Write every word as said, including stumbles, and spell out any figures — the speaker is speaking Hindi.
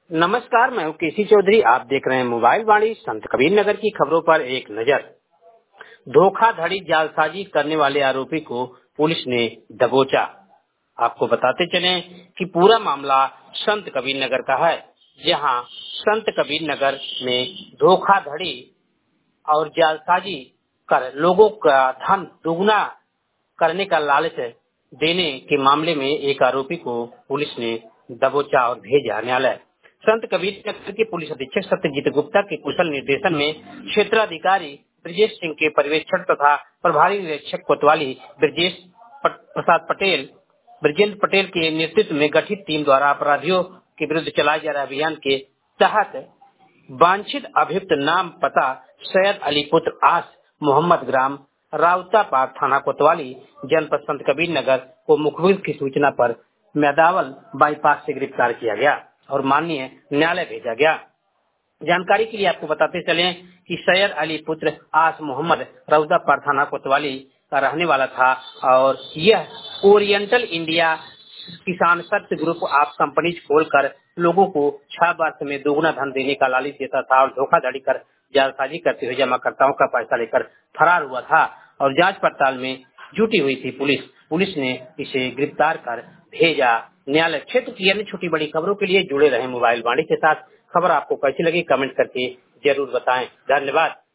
नमस्कार, मैं हूँ केसी चौधरी। आप देख रहे हैं मोबाइल वाणी। संत कबीर नगर की खबरों पर एक नजर। धोखाधड़ी जालसाजी करने वाले आरोपी को पुलिस ने दबोचा। आपको बताते चलें कि पूरा मामला संत कबीर नगर का है, जहां संत कबीर नगर में धोखाधड़ी और जालसाजी कर लोगों का धन दुगना करने का लालच देने के मामले में एक आरोपी को पुलिस ने दबोचा और भेजा न्यायालय। संत कबीर नगर के पुलिस अधीक्षक सत्यजीत गुप्ता के कुशल निर्देशन में क्षेत्राधिकारी ब्रजेश सिंह के पर्यवेक्षण तथा प्रभारी निरीक्षक कोतवाली ब्रजेश प्रसाद पटेल ब्रजेंद्र पटेल के नेतृत्व में गठित टीम द्वारा अपराधियों के विरुद्ध चलाए जा रहे अभियान के तहत वांछित अभियुक्त नाम पता सैयद अली पुत्र आस मोहम्मद ग्राम राउतापार थाना कोतवाली जनपद संत कबीर नगर को मुखबिर की सूचना पर मैदावल बाईपास से गिरफ्तार किया गया और माननीय न्यायालय भेजा गया। जानकारी के लिए आपको बताते चलें कि सैयद अली पुत्र आस मोहम्मद राउतापार थाना कोतवाली का रहने वाला था और यह ओरिएंटल इंडिया किसान शक्ति ग्रुप ऑफ कंपनीज खोलकर लोगों को छह वर्ष में दोगुना धन देने का लालच देता था और धोखाधड़ी कर जालसाजी करते हुए जमाकर्ताओं का पैसा लेकर फरार हुआ था और जांच पड़ताल में जुटी हुई थी पुलिस। पुलिस ने इसे गिरफ्तार कर भेजा न्यायालय। क्षेत्र की अन्य छोटी बड़ी खबरों के लिए जुड़े रहे मोबाइल वाणी के साथ। खबर आपको कैसी लगी कमेंट करके जरूर बताएं। धन्यवाद।